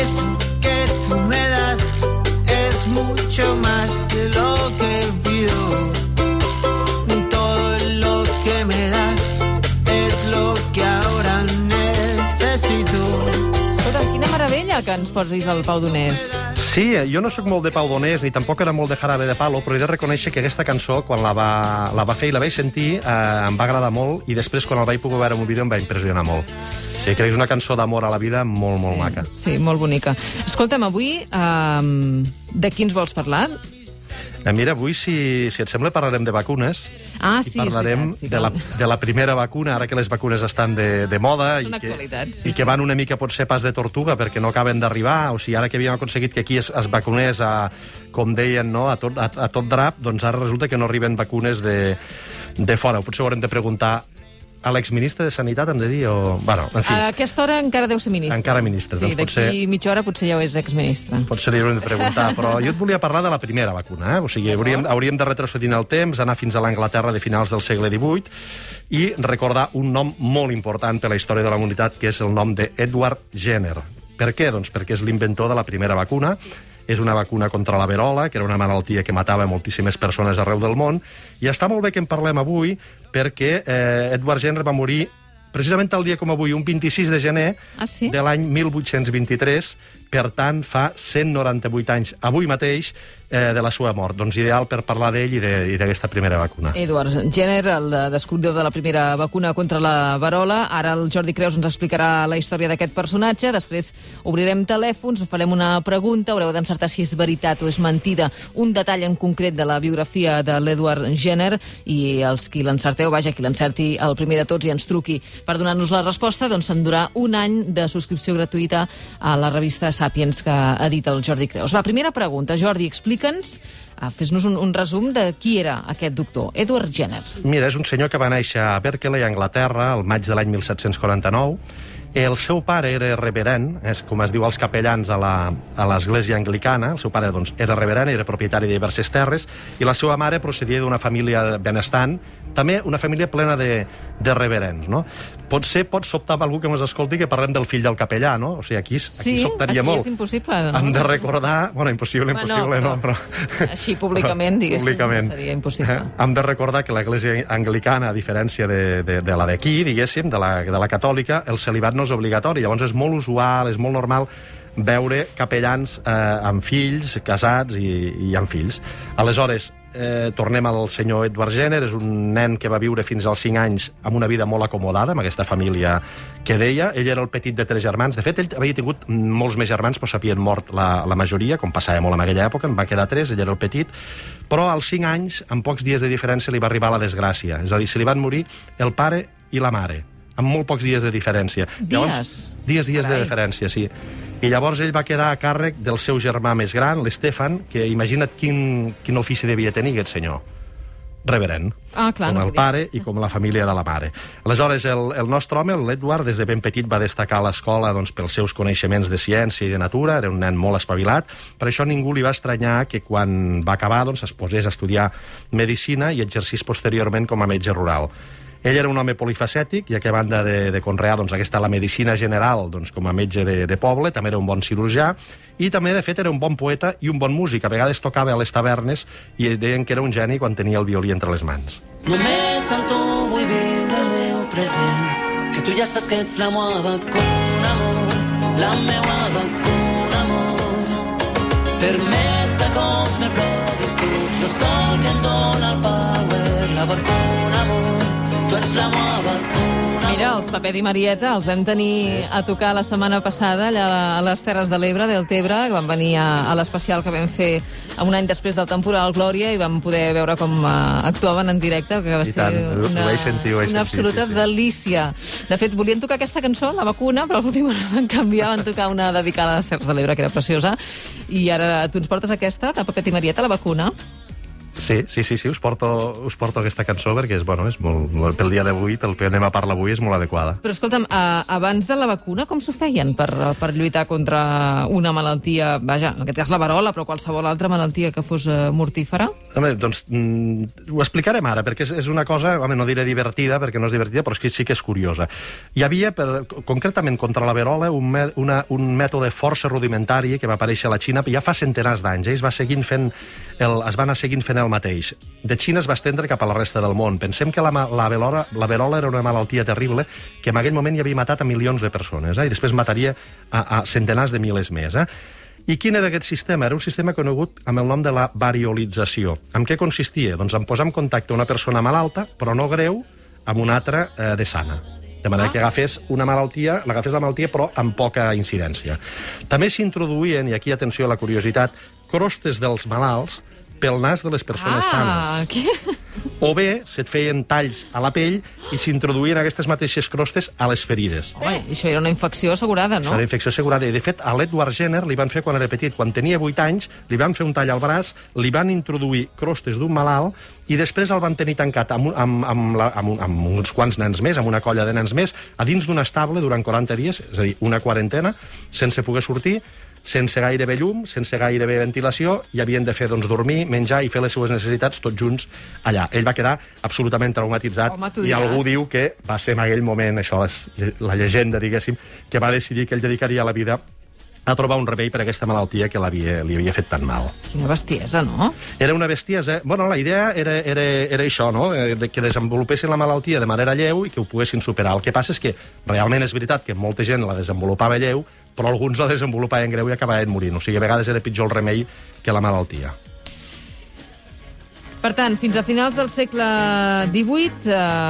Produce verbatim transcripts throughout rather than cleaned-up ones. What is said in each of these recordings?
Eso que tú me das es mucho más de lo que pido. Todo lo que me das es lo que ahora necesito. Escolta, quina meravella que ens posis el Pau Donés. Sí, jo no sóc molt de Pau Donés, ni tampoc era molt de Jarabe de Palo, però he de reconèixer que aquesta cançó, quan la va, la va fer i la vaig sentir, eh, em va agradar molt, i després, quan el vaig poder veure en un vídeo, em va impressionar molt. Sí, crec que és una cançó d'amor a la vida molt, molt sí, maca. Sí, molt bonica. Escolta'm, avui, eh, de qui ens vols parlar? Eh, mira, avui, si, si et sembla, parlarem de vacunes. Ah, sí, I parlarem és veritat, sí, de, la, de la primera vacuna, ara que les vacunes estan de, de moda Són i que, actualitat, sí, i que sí. van una mica, potser, pas de tortuga perquè no acaben d'arribar. O sigui, ara que havíem aconseguit que aquí es, es vacunés, a, com deien, no, a, tot, a, a tot drap, doncs ara resulta que no arriben vacunes de, de fora. Potser ho haurem de preguntar a l'exministre de Sanitat, hem de dir, o... Bueno, en fi. A aquesta hora encara deu ser ministre. Encara ministre. Sí, doncs d'aquí potser... mitja hora potser ja ho és exministre. Potser li haurem de preguntar, però jo et volia parlar de la primera vacuna. Eh? O sigui, hauríem, hauríem de retrocedir en el temps, anar fins a l'Anglaterra de finals del segle divuit i recordar un nom molt important per a la història de la humanitat, que és el nom d'Edward Jenner. Per què? Doncs perquè és l'inventor de la primera vacuna. És una vacuna contra la verola, que era una malaltia que matava moltíssimes persones arreu del món, i està molt bé que en parlem avui, perquè eh, Edward Jenner va morir precisament el dia com avui, un vint-i-sis de gener ah, sí? de l'any mil vuit-cents vint-i-tres, per tant, fa cent noranta-vuit anys, avui mateix, eh, de la seva mort. Doncs ideal per parlar d'ell i d'aquesta primera vacuna. Edward Jenner, el descobridor de la primera vacuna contra la verola. Ara el Jordi Creus ens explicarà la història d'aquest personatge. Després obrirem telèfons, farem una pregunta, haureu d'encertar si és veritat o és mentida un detall en concret de la biografia de l'Edward Jenner, i els qui l'encerteu, vaja, qui l'encerti el primer de tots i ens truqui per donar-nos la resposta, doncs s'endurà un any de subscripció gratuïta a la revista Sàpiens que edita el Jordi Creus. Va, primera pregunta. Jordi, explica'ns, fes-nos un, un resum de qui era aquest doctor, Edward Jenner. Mira, és un senyor que va néixer a Berkeley, a Anglaterra, al maig de l'any mil set-cents quaranta-nou. El seu pare era reverend, és com es diu als capellans a l'església anglicana. El seu pare, doncs, era reverend, era propietari de diverses terres, i la seva mare procedia d'una família benestant, també una família plena de, de reverends, no? Potser pot sobtar amb algú que ens escolti que parlem del fill del capellà, no? O sigui, aquí, aquí sí, sobtaria aquí molt. és impossible. No? Hem de recordar... Bueno, impossible, impossible, bueno, no, però... Així, públicament, diguéssim, públicament. seria impossible. Hem de recordar que l'església anglicana, a diferència de, de, de la d'aquí, diguéssim, de la, de la catòlica, el celibat no és obligatori. Llavors és molt usual, és molt normal veure capellans eh, amb fills, casats i, i amb fills. Aleshores, eh, tornem al senyor Edward Jenner. És un nen que va viure fins als cinc anys amb una vida molt acomodada, amb aquesta família que deia. Ell era el petit de tres germans. De fet, ell havia tingut molts més germans, però s'havien mort la, la majoria, com passava molt en aquella època. En van quedar tres, ell era el petit. Però als cinc anys, en pocs dies de diferència, li va arribar la desgràcia. És a dir, se li van morir el pare i la mare, amb molt pocs dies de diferència. Dies? Llavors, dies, dies Carai. de diferència, sí. I llavors ell va quedar a càrrec del seu germà més gran, l'Stefan, que imagina't quin, quin ofici devia tenir aquest senyor. Reverend. Ah, clar, com no el podies. pare i com la família de la mare. Aleshores, el, el nostre home, l'Edward, des de ben petit va destacar a l'escola, doncs, pels seus coneixements de ciència i de natura. Era un nen molt espavilat. Per això ningú li va estranyar que quan va acabar, doncs, es posés a estudiar medicina i exercís posteriorment com a metge rural. Ell era un home polifacètic, ja que a banda de, de conrear doncs, aquesta la medicina general, doncs, com a metge de, de poble, també era un bon cirurgià, i també, de fet, era un bon poeta i un bon músic. A vegades tocava a les tavernes i deien que era un geni quan tenia el violí entre les mans. Només amb tu vull viure el meu present, que tu ja saps que ets la meva vacuna, amor, la meva vacuna, amor. Per més de cops me ploguis tu, el sol que em dóna el power, la vacuna, amor. Tu ets la meva vacuna. Mira, els Pepet i Marieta els vam tenir a tocar la setmana passada allà a les Terres de l'Ebre, del Tebre, que van venir a, a l'especial que vam fer un any després del temporal Glòria, i vam poder veure com uh, actuaven en directe, que va I ser tant, ho una, vaig sentir, ho vaig una sentir, absoluta sí, sí. delícia. De fet, volien tocar aquesta cançó, La vacuna, però a l'última hora van canviar, van tocar una dedicada a les Terres de l'Ebre, que era preciosa, i ara tu ens portes aquesta, de Pepet i Marieta, La vacuna. Sí, sí, sí, sí, us porto, us porto aquesta cançó perquè és, bueno, és molt, molt, pel dia d'avui, pel que anem a parlar avui, és molt adequada. Però escolta'm, a, abans de la vacuna, com s'ho feien per, per lluitar contra una malaltia, vaja, en aquest cas la verola, però qualsevol altra malaltia que fos eh, mortífera? Home, doncs mm, ho explicarem ara, perquè és, és una cosa, home, no diré divertida, perquè no és divertida, però és que sí que és curiosa. Hi havia, per, concretament contra la verola, un, me, una, un mètode força rudimentari que va aparèixer a la Xina ja fa centenars d'anys, eh? es va seguint fent el, es va anar seguint fent el mateix. De Xina es va estendre cap a la resta del món. Pensem que la, la, verola, la verola era una malaltia terrible que en aquell moment ja havia matat a milions de persones, eh? i després mataria a, a centenars de milers més. Eh? I quin era aquest sistema? Era un sistema conegut amb el nom de la variolització. En què consistia? Doncs en posar en contacte una persona malalta, però no greu, amb una altra eh, de sana. De manera que agafés una malaltia, l'agafés la malaltia, però amb poca incidència. També s'introduïen, i aquí atenció a la curiositat, crostes dels malalts pel nas de les persones ah, sanes. Què? O bé se't feien talls a la pell i s'introduïen aquestes mateixes crostes a les ferides. Home, això era una infecció assegurada, no? Això era infecció assegurada. I, de fet, a l'Edward Jenner li van fer quan era petit. Quan tenia vuit anys, li van fer un tall al braç, li van introduir crostes d'un malalt i després el van tenir tancat amb, amb, amb, la, amb, amb uns quants nens més, amb una colla de nens més, a dins d'un estable durant quaranta dies, és a dir, una quarantena, sense poder sortir, sense gairebé llum, sense gairebé ventilació, i havien de fer, doncs, dormir, menjar i fer les seues necessitats tots junts allà. Ell va quedar absolutament traumatitzat. Home, i algú diu que va ser en aquell moment, això és la llegenda, diguéssim, que va decidir que ell dedicaria la vida a trobar un remei per a aquesta malaltia que li havia fet tan mal. Quina bestiesa, no? Era una bestiesa. Bueno, la idea era, era, era això, no? Que desenvolupessin la malaltia de manera lleu i que ho poguessin superar. El que passa és que realment és veritat que molta gent la desenvolupava lleu, però alguns la desenvolupaven greu i acabaven morint. O sigui, a vegades era pitjor el remei que la malaltia. Per tant, fins a finals del segle divuit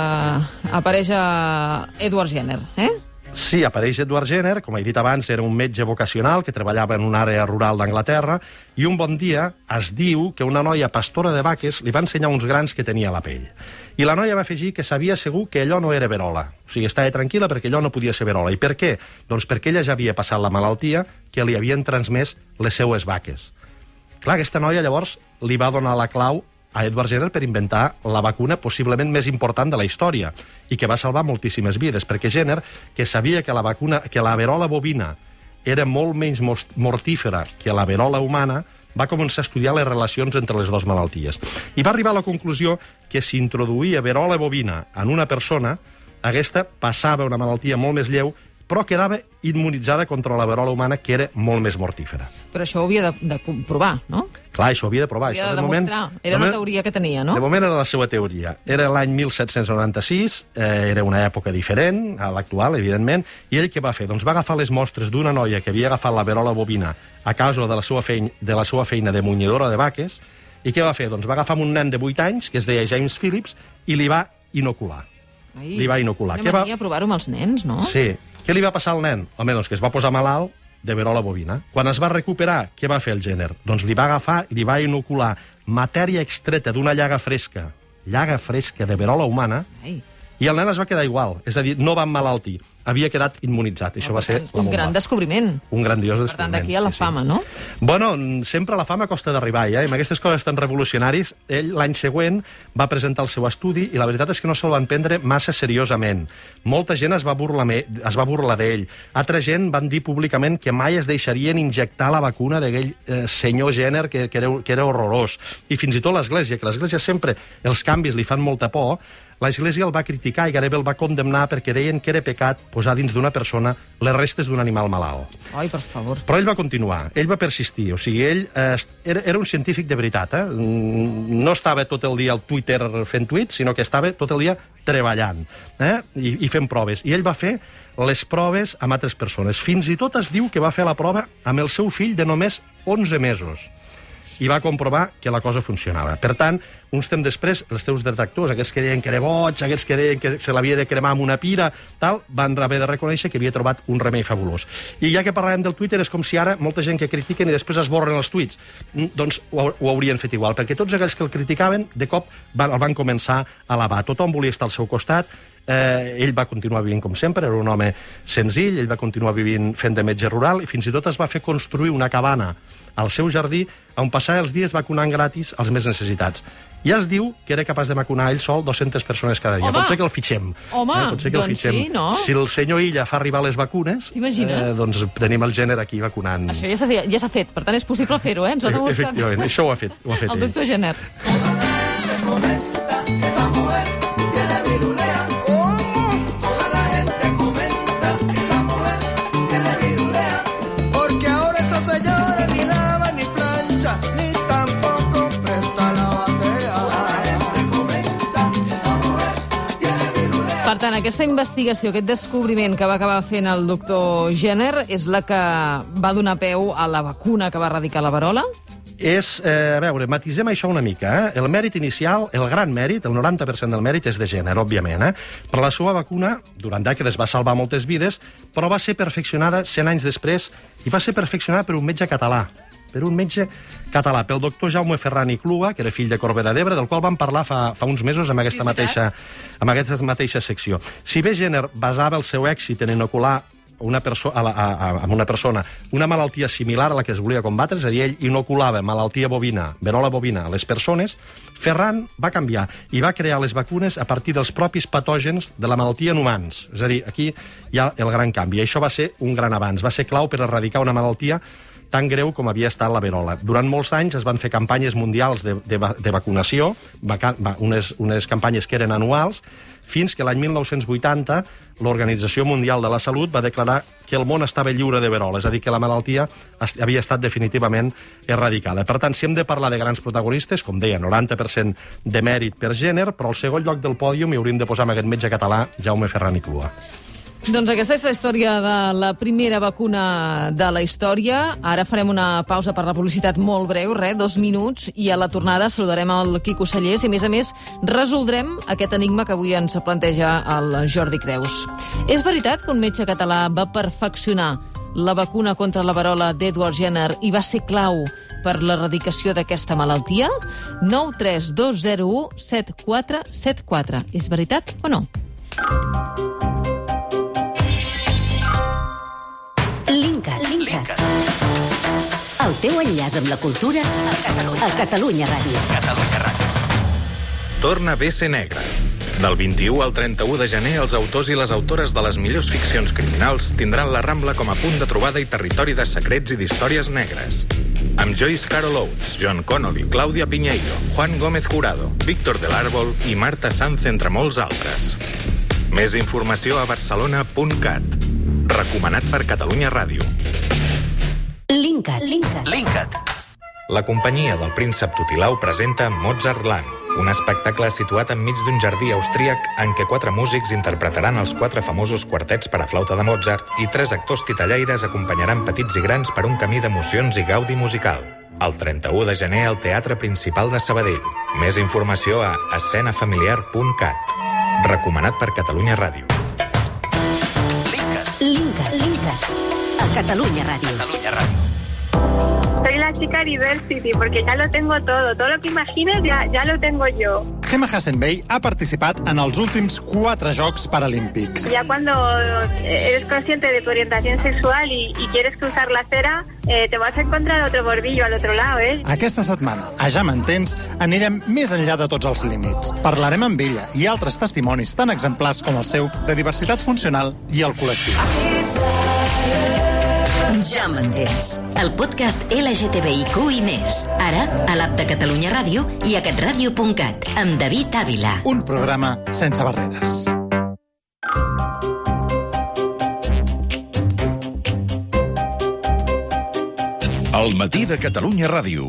eh, apareix Edward Jenner, eh? Sí, apareix Edward Jenner, com he dit abans, era un metge vocacional que treballava en una àrea rural d'Anglaterra, i un bon dia es diu que una noia pastora de vaques li va ensenyar uns grans que tenia a la pell. I la noia va afegir que sabia segur que allò no era verola. O sigui, estava tranquil·la perquè allò no podia ser verola. I per què? Doncs perquè ella ja havia passat la malaltia que li havien transmès les seues vaques. Clar, aquesta noia llavors li va donar la clau a Edward Jenner per inventar la vacuna possiblement més important de la història i que va salvar moltíssimes vides, perquè Jenner, que sabia que la vacuna, que la verola bovina era molt menys mortífera que la verola humana, va començar a estudiar les relacions entre les dues malalties. I va arribar a la conclusió que si introduïa verola bovina en una persona, aquesta passava una malaltia molt més lleu, però quedava immunitzada contra la verola humana, que era molt més mortífera. Però això ho havia de, de comprovar, no? Clar, això ho havia de provar. Havia això, de, de demostrar. Moment, era una moment, teoria que tenia, no? De moment era la seva teoria. Era l'any mil set-cents noranta-sis, eh, era una època diferent a l'actual, evidentment, i ell què va fer? Doncs va agafar les mostres d'una noia que havia agafat la verola bovina a causa de la seva feina de, la seva feina de munyidora de vaques, i què va fer? Doncs va agafar un nen de vuit anys, que es deia James Phillips, i li va inocular. Ai, li va inocular. Què va... a provar-ho amb els nens, no? Sí. Què li va passar al nen? Home, doncs que es va posar malalt de verola bovina. Quan es va recuperar, què va fer el Jenner? Doncs li va agafar i li va inocular matèria extreta d'una llaga fresca, llaga fresca de verola humana, Ai. i el nen es va quedar igual. És a dir, no va emmalaltir. Havia quedat immunitzat. Això va ser la bomba. Un gran descobriment. Un grandiós Per descobriment. tant, d'aquí a la sí, fama, sí. no? Bueno, sempre la fama costa d'arribar, ja. I amb aquestes coses tan revolucionaris, ell l'any següent va presentar el seu estudi i la veritat és que no se'l van prendre massa seriosament. Molta gent es va burlar, es va burlar d'ell. Altra gent van dir públicament que mai es deixarien injectar la vacuna d'aquell eh, senyor Jenner que, que, era, que era horrorós. I fins i tot l'Església, que l'Església sempre els canvis li fan molta por, l'Església el va criticar i gairebé el va condemnar perquè deien que era pecat posar dins d'una persona les restes d'un animal malalt. Ai, per favor. Però ell va continuar, ell va persistir. O sigui, ell eh, era, era un científic de veritat. Eh? No estava tot el dia al Twitter fent tuits, sinó que estava tot el dia treballant eh? I, i fent proves. I ell va fer les proves amb altres persones. Fins i tot es diu que va fer la prova amb el seu fill de només onze mesos. I va comprovar que la cosa funcionava. Per tant, uns temps després, els teus detractors, aquests que deien que era boig, aquests que deien que se l'havia de cremar amb una pira, tal, van haver de reconèixer que havia trobat un remei fabulós. I ja que parlàvem del Twitter, és com si ara molta gent que critiquen i després es borren els tuits. Doncs ho, ho haurien fet igual, perquè tots aquells que el criticaven, de cop van, el van començar a alabar. Tothom volia estar al seu costat. Eh, ell va continuar vivint com sempre, era un home senzill, ell va continuar vivint fent de metge rural i fins i tot es va fer construir una cabana al seu jardí on passava els dies vacunant gratis als més necessitats. Ja es diu que era capaç de vacunar ell sol dues-centes persones cada dia. Home. Pot ser que el fitxem. Home, eh? Pot ser que el doncs fitxem. sí, no? Si el senyor Illa fa arribar les vacunes, eh, doncs tenim el Jenner aquí vacunant. Això ja s'ha fet, ja s'ha fet, per tant és possible fer-ho, eh? Ens ho ha demostrat. Efectivament, això ho ha fet, ho ha fet el ell. doctor Jenner. Per tant, aquesta investigació, aquest descobriment que va acabar fent el doctor Jenner és la que va donar peu a la vacuna que va erradicar la verola? És, eh, a veure, matisem això una mica. Eh? El mèrit inicial, el gran mèrit, el noranta per cent del mèrit és de Jenner, òbviament. Eh? Però la seva vacuna, durant dècades, va salvar moltes vides, però va ser perfeccionada cent anys després i va ser perfeccionada per un metge català. per un metge català, pel doctor Jaume Ferran i Clua, que era fill de Corbera d'Ebre, del qual vam parlar fa, fa uns mesos amb aquesta, sí, mateixa, amb aquesta mateixa secció. Si bé Jenner basava el seu èxit en inocular una perso a, la, a, a, a una persona una malaltia similar a la que es volia combatre, és a dir, ell inoculava malaltia bovina, verola bovina, a les persones, Ferran va canviar i va crear les vacunes a partir dels propis patògens de la malaltia en humans. És a dir, aquí hi ha el gran canvi. I això va ser un gran avanç. Va ser clau per erradicar una malaltia tan greu com havia estat la verola. Durant molts anys es van fer campanyes mundials de, de, de vacunació, unes, unes campanyes que eren anuals, fins que l'any mil nou-cents vuitanta l'Organització Mundial de la Salut va declarar que el món estava lliure de verola, és a dir, que la malaltia havia estat definitivament erradicada. Per tant, si hem de parlar de grans protagonistes, com deia, noranta per cent de mèrit per Jenner, però al segon lloc del pòdium hi hauríem de posar amb aquest metge català, Jaume Ferran i Clua. Doncs aquesta és la història de la primera vacuna de la història. Ara farem una pausa per la publicitat molt breu, res, dos minuts, i a la tornada saludarem el Quico Sallés i, a més a més, resoldrem aquest enigma que avui ens planteja el Jordi Creus. És veritat que un metge català va perfeccionar la vacuna contra la verola d'Edward Jenner i va ser clau per l'erradicació d'aquesta malaltia? nou tres dos zero u set quatre set quatre. És veritat o no? Linkat. Linkat. El teu enllaç amb la cultura a Catalunya, a Catalunya Ràdio. Catalunya Ràdio. Torna B C Negra. Del vint-i-u al trenta-u de gener, els autors i les autores de les millors ficcions criminals tindran la Rambla com a punt de trobada i territori de secrets i d'històries negres. Amb Joyce Carol Oates, John Connolly, Clàudia Piñeiro, Juan Gómez Jurado, Víctor del Árbol i Marta Sanz, entre molts altres. Més informació a barcelona punt cat. Recomanat per Catalunya Ràdio. Linkat. Linkat. Linkat. La companyia del príncep Totilau presenta Mozartland, un espectacle situat enmig d'un jardí austríac en què quatre músics interpretaran els quatre famosos quartets per a flauta de Mozart i tres actors titellaires acompanyaran petits i grans per un camí d'emocions i gaudi musical. El trenta-u de gener al Teatre Principal de Sabadell. Més informació a escena familiar punt cat. Recomanat per Catalunya Ràdio. Linkat. Linkat. A Catalunya Ràdio. Catalunya Ràdio. Soy la chica Diversity, porque ya lo tengo todo. Todo lo que imagines ya, ya lo tengo yo. Gemma Hassenbey ha participat en els últims quatre Jocs Paralímpics. Ya cuando eres consciente de tu orientación sexual y, y quieres cruzar la acera, eh, te vas a encontrar otro borbillo al otro lado, ¿eh? Aquesta setmana, a Ja m'entens, anirem més enllà de tots els límits. Parlarem amb ella i altres testimonis tan exemplars com el seu de diversitat funcional i el col·lectiu. Ja m'entens. El podcast L G T B I Q i més. Ara, a l'app de Catalunya Ràdio i a catradio punt cat, amb David Ávila. Un programa sense barreres. El matí de Catalunya Ràdio.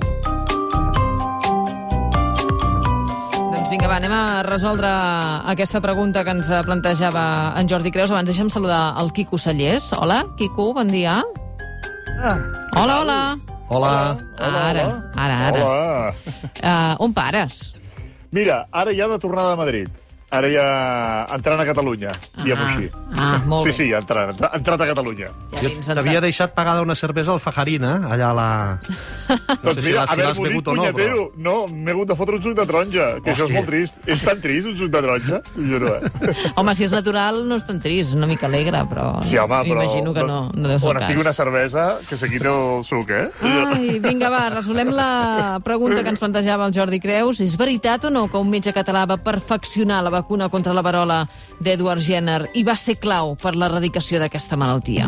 Doncs vinga, va, anem a resoldre aquesta pregunta que ens plantejava en Jordi Creus. Abans deixa'm saludar el Quico Sallés. Hola, Quico, bon dia. Ah, hola, hola. Hola. Ara, ara, ara. Hola. Uh, on pares? Mira, ara ja de tornada a Madrid. Ara ja entrant a Catalunya, diguem-ho Ah, així. ah, molt bé. Sí, sí, entrant, entrant, entrat a Catalunya. Ja Jo dins t'havia entrat. deixat pagada una cervesa al Fajarina, allà a la... No Doncs sé si mira, l'has si haver l'has morit, begut o no, punyetero. però... No, m'he hagut de fotre un suc de taronja, que això és Hòstia. molt trist. És tan trist, un suc de taronja? T'ho juro, eh? Home, si és natural no és tan trist, una mica alegre, però Sí, home, però... imagino que no, no deu ser On el estigui cas. una cervesa, que se quiti el suc, eh? Ai, vinga, va, resolem la pregunta que ens plantejava el Jordi Creus. És veritat o no que un metge català va perfeccionar la vacuna contra la verola d'Edward Jenner i va ser clau per l'erradicació d'aquesta malaltia?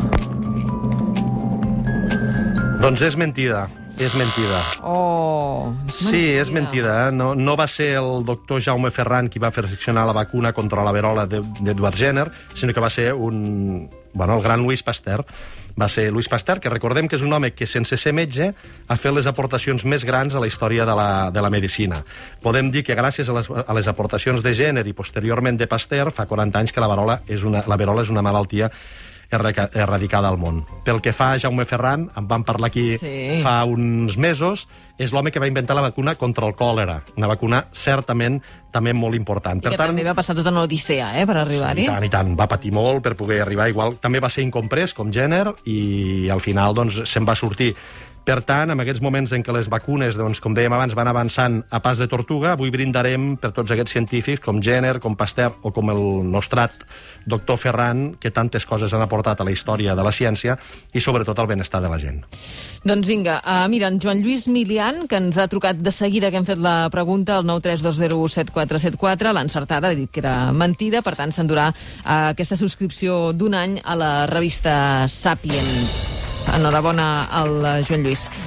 Doncs és mentida. És mentida. Oh, és Sí, és mentida. Eh? No, no va ser el doctor Jaume Ferran qui va perfeccionar la vacuna contra la verola d'Edward Jenner, sinó que va ser un... Bueno, el gran Louis Pasteur. Va ser Louis Pasteur, que recordem que és un home que, sense ser metge, ha fet les aportacions més grans a la història de la, de la medicina. Podem dir que gràcies a les, a les aportacions de Jenner i posteriorment de Pasteur, fa quaranta anys que la verola és una, la verola és una malaltia erradicada al món. Pel que fa a Jaume Ferran, en vam parlar aquí Sí. fa uns mesos, és l'home que va inventar la vacuna contra el còlera, una vacuna certament també molt important. I que també va passar tota una odissea, eh, per arribar-hi. I tant, i tant. Va patir molt per poder arribar. Igual també va ser incomprès, com Jenner, i al final doncs, se'n va sortir. Per tant, en aquests moments en què les vacunes, doncs, com dèiem abans, van avançant a pas de tortuga, avui brindarem per tots aquests científics, com Jenner, com Pasteur o com el nostrat doctor Ferran, que tantes coses han aportat a la història de la ciència i sobretot al benestar de la gent. Doncs vinga, uh, mira, en Joan Lluís Milian, que ens ha trucat de seguida que hem fet la pregunta al nou tres dos zero u set quatre set quatre, l'ha encertada, ha dit que era mentida, per tant s'endurà uh, aquesta subscripció d'un any a la revista Sapiens. Enhorabona al Joan Lluís.